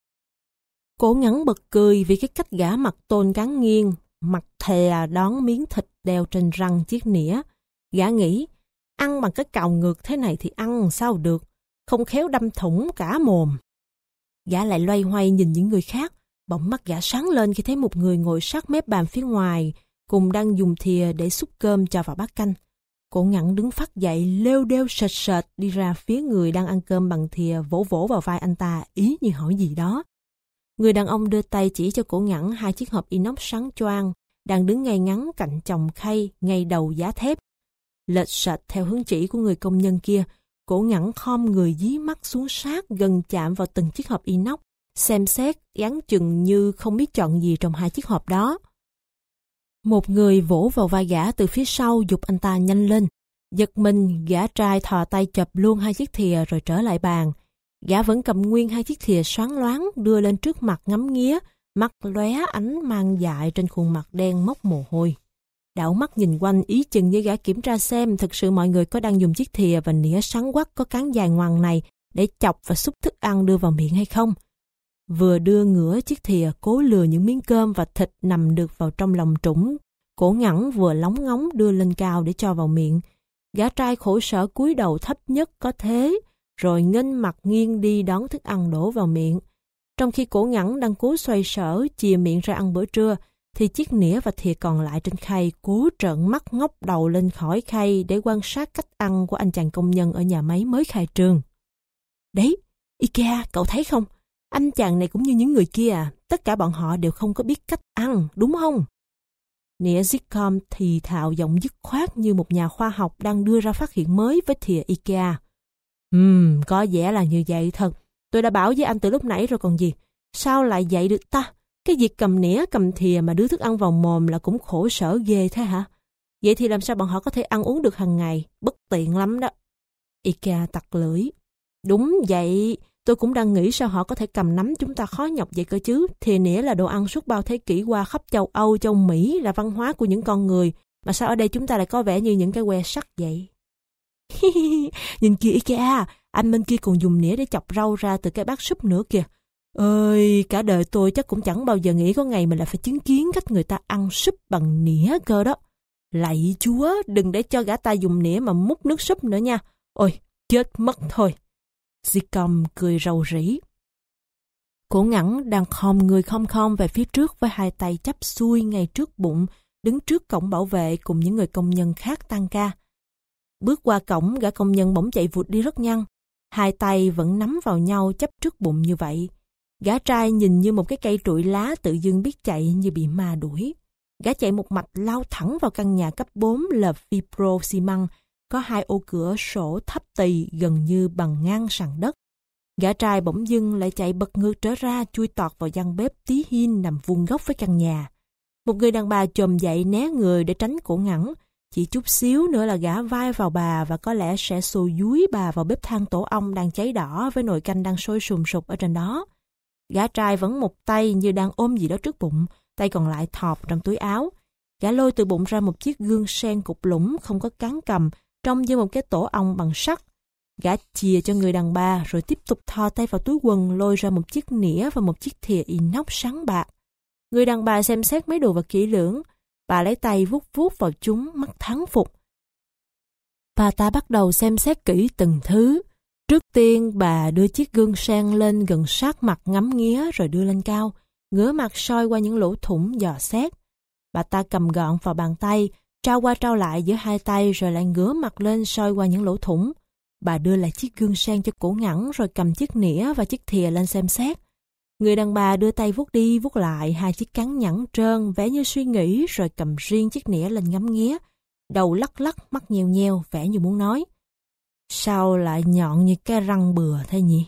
Cổ ngắn bật cười vì cái cách gã mặt tôn cán nghiêng, mặt thè đón miếng thịt đeo trên răng chiếc nĩa. Gã nghĩ, ăn bằng cái cào ngược thế này thì ăn sao được, không khéo đâm thủng cả mồm. Gã lại loay hoay nhìn những người khác, bỗng mắt gã sáng lên khi thấy một người ngồi sát mép bàn phía ngoài, cùng đang dùng thìa để xúc cơm cho vào bát canh. Cổ ngắn đứng phắt dậy, lêu đêu sệt sệt đi ra phía người đang ăn cơm bằng thìa, vỗ vỗ vào vai anh ta, ý như hỏi gì đó. Người đàn ông đưa tay chỉ cho cổ ngắn hai chiếc hộp inox sáng choang, đang đứng ngay ngắn cạnh chồng khay, ngay đầu giá thép. Lệch sệt theo hướng chỉ của người công nhân kia, cổ ngắn khom người dí mắt xuống sát gần chạm vào từng chiếc hộp inox, xem xét, dáng chừng như không biết chọn gì trong hai chiếc hộp đó. Một người vỗ vào vai gã từ phía sau giục anh ta nhanh lên. Giật mình, gã trai thò tay chộp luôn hai chiếc thìa rồi trở lại bàn. Gã vẫn cầm nguyên hai chiếc thìa sáng loáng đưa lên trước mặt ngắm nghía, mắt lóe ánh mang dại trên khuôn mặt đen mốc mồ hôi. Đảo mắt nhìn quanh ý chừng như gã kiểm tra xem thực sự mọi người có đang dùng chiếc thìa và nĩa sáng quắc có cán dài ngoằng này để chọc và xúc thức ăn đưa vào miệng hay không. Vừa đưa ngửa chiếc thìa cố lừa những miếng cơm và thịt nằm được vào trong lòng trũng, cổ ngắn vừa lóng ngóng đưa lên cao để cho vào miệng. Gã trai khổ sở cúi đầu thấp nhất có thế, rồi nghênh mặt nghiêng đi đón thức ăn đổ vào miệng. Trong khi cổ ngắn đang cố xoay sở chìa miệng ra ăn bữa trưa, thì chiếc nĩa và thìa còn lại trên khay cố trợn mắt ngóc đầu lên khỏi khay để quan sát cách ăn của anh chàng công nhân ở nhà máy mới khai trương. Đấy, Ikea, cậu thấy không? Anh chàng này cũng như những người kia à, tất cả bọn họ đều không có biết cách ăn, đúng không? Nĩa sitcom thì thào giọng dứt khoát như một nhà khoa học đang đưa ra phát hiện mới với thìa Ikea. Có vẻ là như vậy thật. Tôi đã bảo với anh từ lúc nãy rồi còn gì. Sao lại vậy được ta? Cái việc cầm nĩa cầm thìa mà đưa thức ăn vào mồm là cũng khổ sở ghê thế hả? Vậy thì làm sao bọn họ có thể ăn uống được hàng ngày? Bất tiện lắm đó. Ikea tặc lưỡi. Đúng vậy, tôi cũng đang nghĩ sao họ có thể cầm nắm chúng ta khó nhọc vậy cơ chứ. Thìa nĩa là đồ ăn suốt bao thế kỷ qua khắp châu Âu, châu Mỹ, là văn hóa của những con người Mà sao ở đây chúng ta lại có vẻ như những cái que sắt vậy? Nhìn kìa Ikea, anh bên kia còn dùng nĩa để chọc rau ra từ cái bát súp nữa kìa. Ơi, cả đời tôi chắc cũng chẳng bao giờ nghĩ có ngày mình lại phải chứng kiến cách người ta ăn súp bằng nĩa cơ đó. Lạy Chúa, đừng để cho gã ta dùng nĩa mà múc nước súp nữa nha. Ôi, chết mất thôi. Zicom cười rầu rĩ. Cổ Ngẳng đang khom người khom về phía trước với hai tay chắp xuôi ngay trước bụng, đứng trước cổng bảo vệ cùng những người công nhân khác tăng ca. Bước qua cổng, gã công nhân bỗng chạy vụt đi rất nhanh. Hai tay vẫn nắm vào nhau chắp trước bụng như vậy. Gã trai nhìn như một cái cây trụi lá tự dưng biết chạy như bị ma đuổi. Gã chạy một mạch lao thẳng vào căn nhà cấp 4 lợp fibro xi măng, có hai ô cửa sổ thấp tì gần như bằng ngang sàn đất. Gã trai bỗng dưng lại chạy bật ngược trở ra, chui tọt vào gian bếp tí hin nằm vuông góc với căn nhà. Một người đàn bà chồm dậy né người để tránh Cổ Ngẳng. Chỉ chút xíu nữa là gã vai vào bà và có lẽ sẽ xô dúi bà vào bếp than tổ ong đang cháy đỏ với nồi canh đang sôi sùng sục ở trên đó. Gã trai vẫn một tay như đang ôm gì đó trước bụng, tay còn lại thọp trong túi áo. Gã lôi từ bụng ra một chiếc gương sen cục lũng không có cán cầm, trông như một cái tổ ong bằng sắt. Gã chìa cho người đàn bà rồi tiếp tục thò tay vào túi quần lôi ra một chiếc nĩa và một chiếc thìa inox sáng bạc. Người đàn bà xem xét mấy đồ vật kỹ lưỡng. Bà lấy tay vuốt vuốt vào chúng, mắt thán phục. Bà ta bắt đầu xem xét kỹ từng thứ. Trước tiên bà đưa chiếc gương sen lên gần sát mặt ngắm nghía rồi đưa lên cao, ngửa mặt soi qua những lỗ thủng dò xét. Bà ta cầm gọn vào bàn tay, trao qua trao lại giữa hai tay rồi lại ngửa mặt lên soi qua những lỗ thủng. Bà đưa lại chiếc gương sen cho Cổ Ngẳng rồi cầm chiếc nĩa và chiếc thìa lên xem xét. Người đàn bà đưa tay vuốt đi vuốt lại hai chiếc cán nhẵn trơn, vẻ như suy nghĩ rồi cầm riêng chiếc nĩa lên ngắm nghía. Đầu lắc lắc, mắt nheo nheo, vẻ như muốn nói. Sao lại nhọn như cái răng bừa thế nhỉ?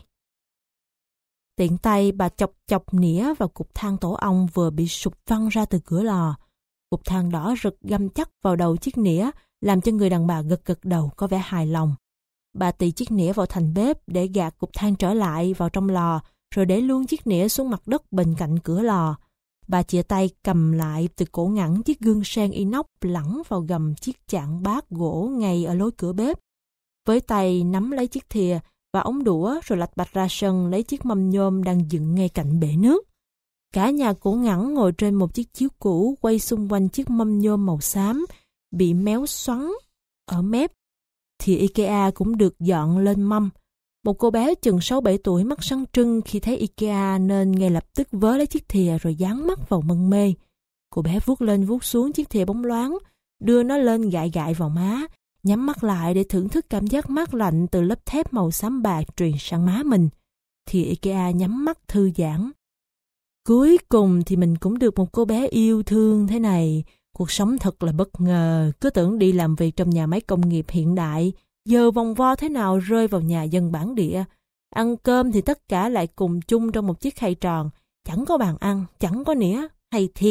Tiện tay bà chọc chọc nĩa vào cục than tổ ong vừa bị sụp văng ra từ cửa lò. Cục than đỏ rực găm chắc vào đầu chiếc nĩa, làm cho người đàn bà gật gật đầu có vẻ hài lòng. Bà tì chiếc nĩa vào thành bếp để gạt cục than trở lại vào trong lò, rồi để luôn chiếc nĩa xuống mặt đất bên cạnh cửa lò. Bà chìa tay cầm lại từ Cổ Ngẳng chiếc gương sen inox lẳng vào gầm chiếc chạn bát gỗ ngay ở lối cửa bếp. Với tay nắm lấy chiếc thìa và ống đũa rồi lạch bạch ra sân lấy chiếc mâm nhôm đang dựng ngay cạnh bể nước. Cả nhà Cổ Ngẳng ngồi trên một chiếc chiếu cũ quay xung quanh chiếc mâm nhôm màu xám bị méo xoắn ở mép. Thì Ikea cũng được dọn lên mâm. Một cô bé chừng 6-7 tuổi mắt sáng trưng khi thấy Ikea nên ngay lập tức vớ lấy chiếc thìa rồi dán mắt vào mân mê. Cô bé vuốt lên vuốt xuống chiếc thìa bóng loáng, đưa nó lên gại gại vào má, nhắm mắt lại để thưởng thức cảm giác mát lạnh từ lớp thép màu xám bạc truyền sang má mình. Thì Ikea nhắm mắt thư giãn. Cuối cùng thì mình cũng được một cô bé yêu thương thế này. Cuộc sống thật là bất ngờ, cứ tưởng đi làm việc trong nhà máy công nghiệp hiện đại, giờ vòng vo thế nào rơi vào nhà dân bản địa. Ăn cơm thì tất cả lại cùng chung trong một chiếc khay tròn, chẳng có bàn ăn, chẳng có nĩa, hay thiệt.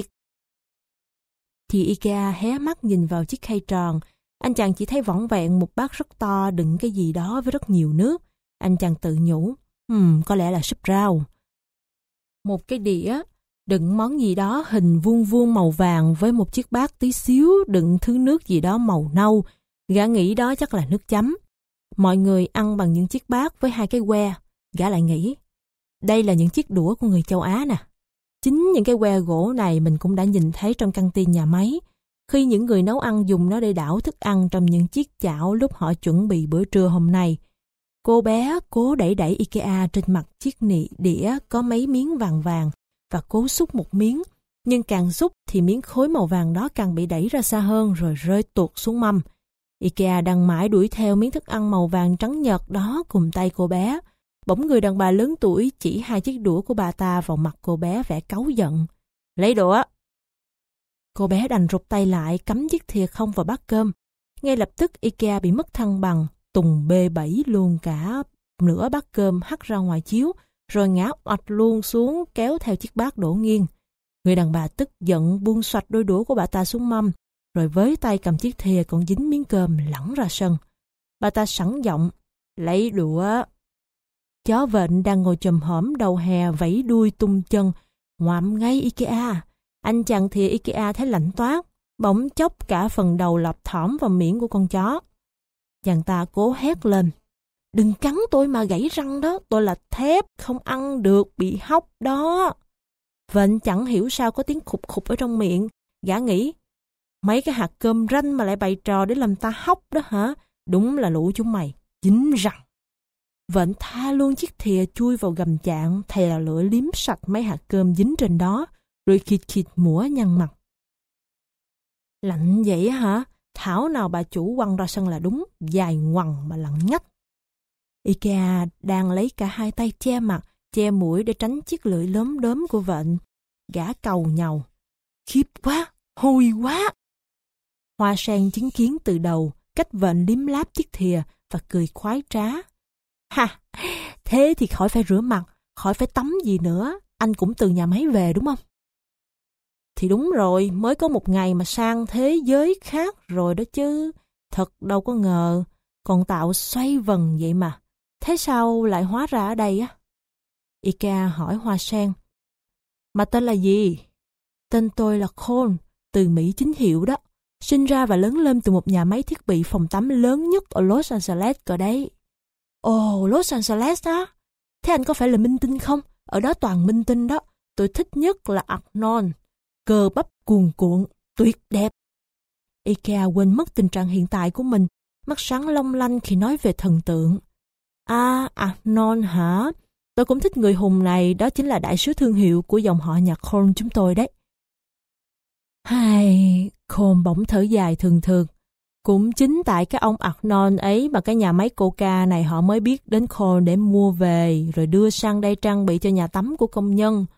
Thì Ikea hé mắt nhìn vào chiếc khay tròn, anh chàng chỉ thấy vỏn vẹn một bát rất to đựng cái gì đó với rất nhiều nước. Anh chàng tự nhủ, có lẽ là súp rau. Một cái đĩa đựng món gì đó hình vuông vuông màu vàng với một chiếc bát tí xíu đựng thứ nước gì đó màu nâu. Gã nghĩ đó chắc là nước chấm. Mọi người ăn bằng những chiếc bát với hai cái que. Gã lại nghĩ, đây là những chiếc đũa của người châu Á nè. Chính những cái que gỗ này mình cũng đã nhìn thấy trong căng tin nhà máy. Khi những người nấu ăn dùng nó để đảo thức ăn trong những chiếc chảo lúc họ chuẩn bị bữa trưa hôm nay. Cô bé cố đẩy Ikea trên mặt chiếc đĩa có mấy miếng vàng vàng và cố xúc một miếng. Nhưng càng xúc thì miếng khối màu vàng đó càng bị đẩy ra xa hơn rồi rơi tuột xuống mâm. Ikea đang mãi đuổi theo miếng thức ăn màu vàng trắng nhợt đó cùng tay cô bé. Bỗng người đàn bà lớn tuổi chỉ hai chiếc đũa của bà ta vào mặt cô bé vẻ cáu giận. Lấy đũa! Cô bé đành rụt tay lại cắm chiếc thìa không vào bát cơm. Ngay lập tức Ikea bị mất thăng bằng, tùng bê bẫy luôn cả nửa bát cơm hắt ra ngoài chiếu, rồi ngã oạch luôn xuống kéo theo chiếc bát đổ nghiêng. Người đàn bà tức giận buông xoạch đôi đũa của bà ta xuống mâm, rồi với tay cầm chiếc thìa còn dính miếng cơm lẳng ra sân. Bà ta sẵn giọng, lấy đũa. Chó vện đang ngồi chồm hổm đầu hè vẫy đuôi tung chân, ngoạm ngay Ikea. Anh chàng thìa Ikea thấy lạnh toát, bỗng chốc cả phần đầu lọt thỏm vào miệng của con chó. Chàng ta cố hét lên: "Đừng cắn tôi mà gãy răng đó, tôi là thép, không ăn được, bị hóc đó." Vện chẳng hiểu sao có tiếng khục khục ở trong miệng. Gã nghĩ: "Mấy cái hạt cơm ranh mà lại bày trò để làm ta hóc đó hả? Đúng là lũ chúng mày, dính răng." Vện tha luôn chiếc thìa chui vào gầm chạn, thè là lưỡi liếm sạch mấy hạt cơm dính trên đó, rồi khịt khịt mũa nhăn mặt. "Lạnh vậy hả? Thảo nào bà chủ quăng ra sân là đúng, dài ngoằng mà lạnh ngắt." Ikea đang lấy cả hai tay che mặt, che mũi để tránh chiếc lưỡi lốm đốm của Vện. Gã cầu nhàu: "Khiếp quá, hôi quá." Hoa Sen chứng kiến từ đầu cách Vện liếm láp chiếc thìa và cười khoái trá: "Ha, thế thì khỏi phải rửa mặt, khỏi phải tắm gì nữa, anh cũng từ nhà máy về đúng không?" "Thì đúng rồi, mới có một ngày mà sang thế giới khác rồi đó chứ. Thật đâu có ngờ, con tạo xoay vần vậy mà. Thế sao lại hóa ra ở đây á?" Ikea hỏi Hoa Sen: "Mà tên là gì?" "Tên tôi là Cole, từ Mỹ chính hiệu đó. Sinh ra và lớn lên từ một nhà máy thiết bị phòng tắm lớn nhất ở Los Angeles cơ đấy." "Ồ, Los Angeles đó. Thế anh có phải là minh tinh không? Ở đó toàn minh tinh đó. Tôi thích nhất là Arnold. Cơ bắp cuồn cuộn, tuyệt đẹp." Ikea quên mất tình trạng hiện tại của mình, mắt sáng long lanh khi nói về thần tượng. "À, Arnold hả? Tôi cũng thích người hùng này, đó chính là đại sứ thương hiệu của dòng họ nhà Cole chúng tôi đấy." Hai, Cole bỗng thở dài thường thường. Cũng chính tại cái ông Arnold ấy mà cái nhà máy Coca này họ mới biết đến Cole để mua về, rồi đưa sang đây trang bị cho nhà tắm của công nhân.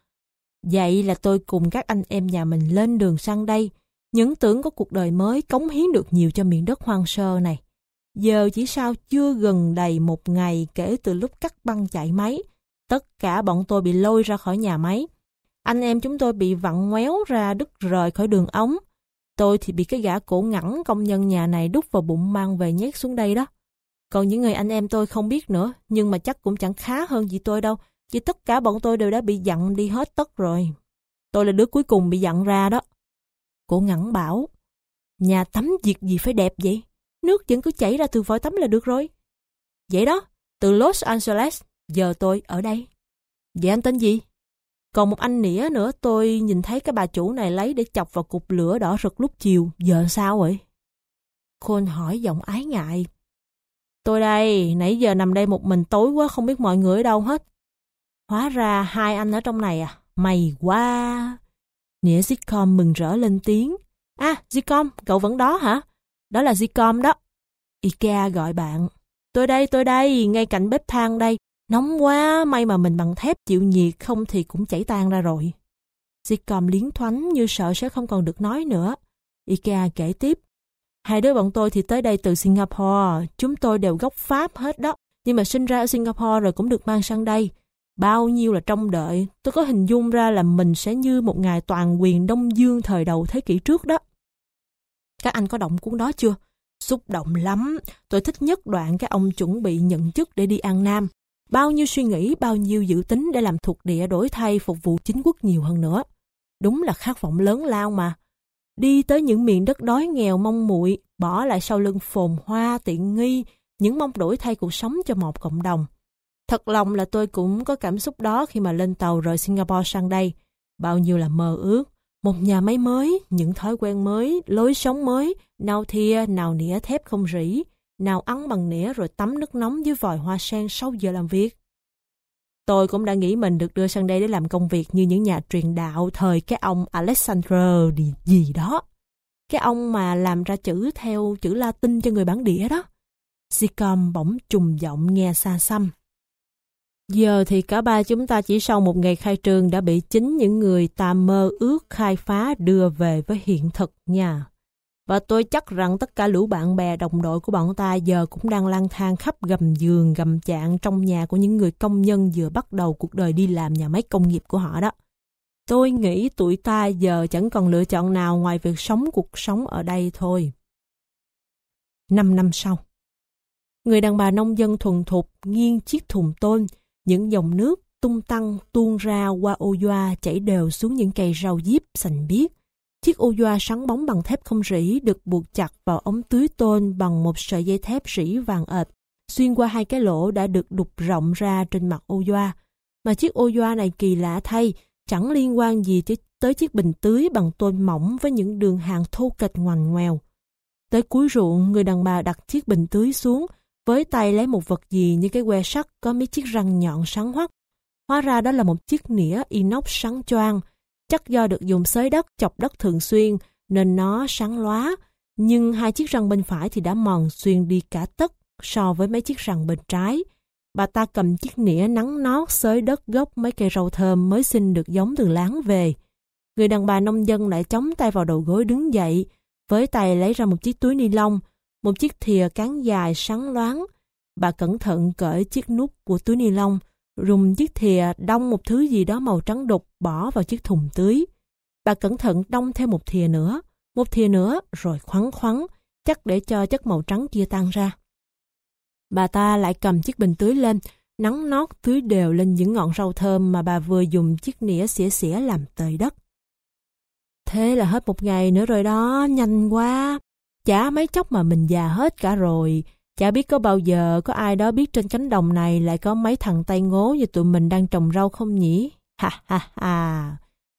Vậy là tôi cùng các anh em nhà mình lên đường sang đây, những tưởng có cuộc đời mới cống hiến được nhiều cho miền đất hoang sơ này. Giờ chỉ sau chưa gần đầy một ngày kể từ lúc cắt băng chạy máy, tất cả bọn tôi bị lôi ra khỏi nhà máy. Anh em chúng tôi bị vặn ngoéo ra đứt rời khỏi đường ống. Tôi thì bị cái gã cổ ngẵng công nhân nhà này đút vào bụng mang về nhét xuống đây đó. Còn những người anh em tôi không biết nữa, nhưng mà chắc cũng chẳng khá hơn gì tôi đâu, vì tất cả bọn tôi đều đã bị dặn đi hết tất rồi. Tôi là đứa cuối cùng bị dặn ra đó." Cổ ngẵng bảo: "Nhà tắm việc gì phải đẹp vậy? Nước vẫn cứ chảy ra từ vòi tắm là được rồi." "Vậy đó, từ Los Angeles, giờ tôi ở đây." "Vậy anh tên gì?" "Còn một anh nĩa nữa, tôi nhìn thấy cái bà chủ này lấy để chọc vào cục lửa đỏ rực lúc chiều, giờ sao vậy?" Cole hỏi giọng ái ngại. "Tôi đây, nãy giờ nằm đây một mình tối quá không biết mọi người ở đâu hết." "Hóa ra hai anh ở trong này à? May quá." Nĩa Zicom mừng rỡ lên tiếng. "À, Zicom, cậu vẫn đó hả?" "Đó là Zicom đó." Ikea gọi bạn. Tôi đây, ngay cạnh bếp than đây. Nóng quá, may mà mình bằng thép chịu nhiệt, không thì cũng chảy tan ra rồi." Zicom liến thoánh như sợ sẽ không còn được nói nữa. Ikea kể tiếp: "Hai đứa bọn tôi thì tới đây từ Singapore, chúng tôi đều gốc Pháp hết đó, nhưng mà sinh ra ở Singapore rồi cũng được mang sang đây. Bao nhiêu là trông đợi, tôi có hình dung ra là mình sẽ như một ngài toàn quyền Đông Dương thời đầu thế kỷ trước đó." "Các anh có đọc cuốn đó chưa?" "Xúc động lắm, tôi thích nhất đoạn các ông chuẩn bị nhận chức để đi An Nam. Bao nhiêu suy nghĩ, bao nhiêu dự tính để làm thuộc địa đổi thay phục vụ chính quốc nhiều hơn nữa. Đúng là khát vọng lớn lao mà. Đi tới những miền đất đói nghèo mong muội, bỏ lại sau lưng phồn hoa tiện nghi, những mong đổi thay cuộc sống cho một cộng đồng. Thật lòng là tôi cũng có cảm xúc đó khi mà lên tàu rời Singapore sang đây. Bao nhiêu là mơ ước, một nhà máy mới, những thói quen mới, lối sống mới, nào thìa, nào nĩa thép không rỉ, nào ăn bằng nĩa rồi tắm nước nóng dưới vòi hoa sen sau giờ làm việc. Tôi cũng đã nghĩ mình được đưa sang đây để làm công việc như những nhà truyền đạo thời cái ông Alexander gì đó. Cái ông mà làm ra chữ theo chữ Latin cho người bản địa đó." Zicom bỗng trùng giọng nghe xa xăm. "Giờ thì cả ba chúng ta chỉ sau một ngày khai trương đã bị chính những người ta mơ ước khai phá đưa về với hiện thực nha. Và tôi chắc rằng tất cả lũ bạn bè đồng đội của bọn ta giờ cũng đang lang thang khắp gầm giường, gầm chạn trong nhà của những người công nhân vừa bắt đầu cuộc đời đi làm nhà máy công nghiệp của họ đó. Tôi nghĩ tụi ta giờ chẳng còn lựa chọn nào ngoài việc sống cuộc sống ở đây thôi." 5 năm sau, người đàn bà nông dân thuần thục nghiêng chiếc thùng tôn, những dòng nước tung tăng tuôn ra qua ô doa chảy đều xuống những cây rau diếp xanh biếc. Chiếc ô doa sáng bóng bằng thép không rỉ được buộc chặt vào ống tưới tôn bằng một sợi dây thép rỉ vàng ệt, xuyên qua 2 cái lỗ đã được đục rộng ra trên mặt ô doa. Mà chiếc ô doa này kỳ lạ thay, chẳng liên quan gì tới chiếc bình tưới bằng tôn mỏng với những đường hàn thô kệch ngoằn ngoèo. Tới cuối ruộng, người đàn bà đặt chiếc bình tưới xuống, với tay lấy một vật gì như cái que sắt có mấy chiếc răng nhọn sáng hoắt. Hóa ra đó là một chiếc nĩa inox sáng choang. Chắc do được dùng xới đất, chọc đất thường xuyên nên nó sáng lóa, nhưng 2 chiếc răng bên phải thì đã mòn xuyên đi cả tấc so với mấy chiếc răng bên trái. Bà ta cầm chiếc nĩa nắn nót xới đất gốc mấy cây rau thơm mới xin được giống từ láng về. Người đàn bà nông dân lại chống tay vào đầu gối đứng dậy, với tay lấy ra một chiếc túi ni lông, một chiếc thìa cán dài sáng loáng. Bà cẩn thận cởi chiếc nút của túi ni lông, dùng chiếc thìa đong một thứ gì đó màu trắng đục bỏ vào chiếc thùng tưới. Bà cẩn thận đong thêm một thìa nữa, rồi khoắn khoắn, chắc để cho chất màu trắng kia tan ra. Bà ta lại cầm chiếc bình tưới lên, nắn nót tưới đều lên những ngọn rau thơm mà bà vừa dùng chiếc nĩa xỉa làm tơi đất. Thế là hết một ngày nữa rồi đó, nhanh quá. Chả mấy chốc mà mình già hết cả rồi. Chả biết có bao giờ có ai đó biết trên cánh đồng này lại có mấy thằng tay ngố như tụi mình đang trồng rau không nhỉ? Ha ha ha.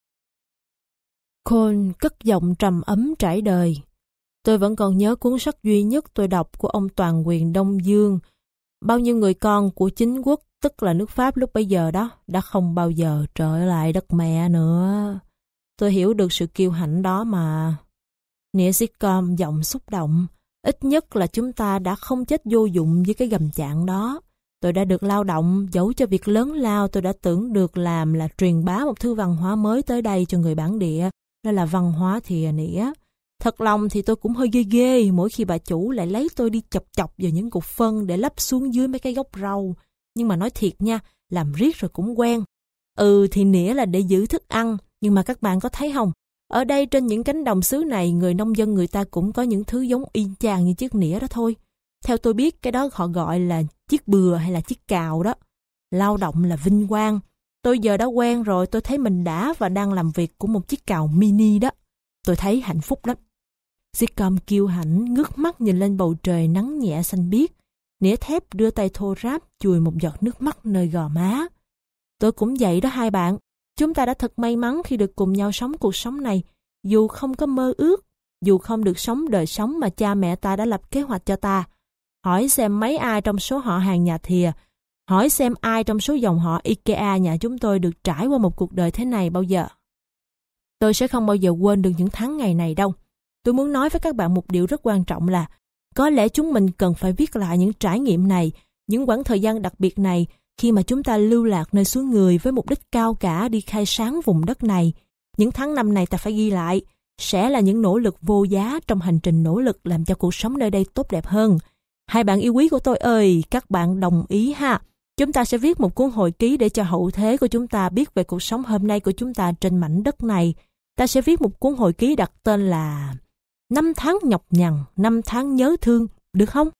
Cole cất giọng trầm ấm trải đời. Tôi vẫn còn nhớ cuốn sách duy nhất tôi đọc của ông Toàn Quyền Đông Dương. Bao nhiêu người con của chính quốc, tức là nước Pháp lúc bấy giờ đó, đã không bao giờ trở lại đất mẹ nữa. Tôi hiểu được sự kiêu hãnh đó mà. Nĩa sitcom giọng xúc động. Ít nhất là chúng ta đã không chết vô dụng với cái gầm chạng đó. Tôi đã được lao động, dẫu cho việc lớn lao tôi đã tưởng được làm là truyền bá một thứ văn hóa mới tới đây cho người bản địa. Đó là văn hóa thìa nĩa. Thật lòng thì tôi cũng hơi ghê ghê mỗi khi bà chủ lại lấy tôi đi chọc vào những cục phân để lấp xuống dưới mấy cái gốc rau. Nhưng mà nói thiệt nha, làm riết rồi cũng quen. Thì nĩa là để giữ thức ăn, nhưng mà các bạn có thấy không? Ở đây trên những cánh đồng xứ này, người nông dân người ta cũng có những thứ giống y chang như chiếc nĩa đó thôi. Theo tôi biết, cái đó họ gọi là chiếc bừa hay là chiếc cào đó. Lao động là vinh quang. Tôi giờ đã quen rồi, tôi thấy mình đã và đang làm việc của một chiếc cào mini đó. Tôi thấy hạnh phúc lắm. Sitcom kiêu hãnh ngước mắt nhìn lên bầu trời nắng nhẹ xanh biếc. Nĩa thép đưa tay thô ráp chùi một giọt nước mắt nơi gò má. Tôi cũng vậy đó hai bạn. Chúng ta đã thật may mắn khi được cùng nhau sống cuộc sống này, dù không có mơ ước, dù không được sống đời sống mà cha mẹ ta đã lập kế hoạch cho ta. Hỏi xem mấy ai trong số họ hàng nhà thìa, hỏi xem ai trong số dòng họ IKEA nhà chúng tôi được trải qua một cuộc đời thế này bao giờ. Tôi sẽ không bao giờ quên được những tháng ngày này đâu. Tôi muốn nói với các bạn một điều rất quan trọng là có lẽ chúng mình cần phải viết lại những trải nghiệm này, những quãng thời gian đặc biệt này khi mà chúng ta lưu lạc nơi xứ người với mục đích cao cả đi khai sáng vùng đất này. Những tháng năm này ta phải ghi lại, sẽ là những nỗ lực vô giá trong hành trình nỗ lực làm cho cuộc sống nơi đây tốt đẹp hơn. Hai bạn yêu quý của tôi ơi, các bạn đồng ý ha? Chúng ta sẽ viết một cuốn hồi ký để cho hậu thế của chúng ta biết về cuộc sống hôm nay của chúng ta trên mảnh đất này. Ta sẽ viết một cuốn hồi ký đặt tên là 5 tháng nhọc nhằn, 5 tháng nhớ thương, được không?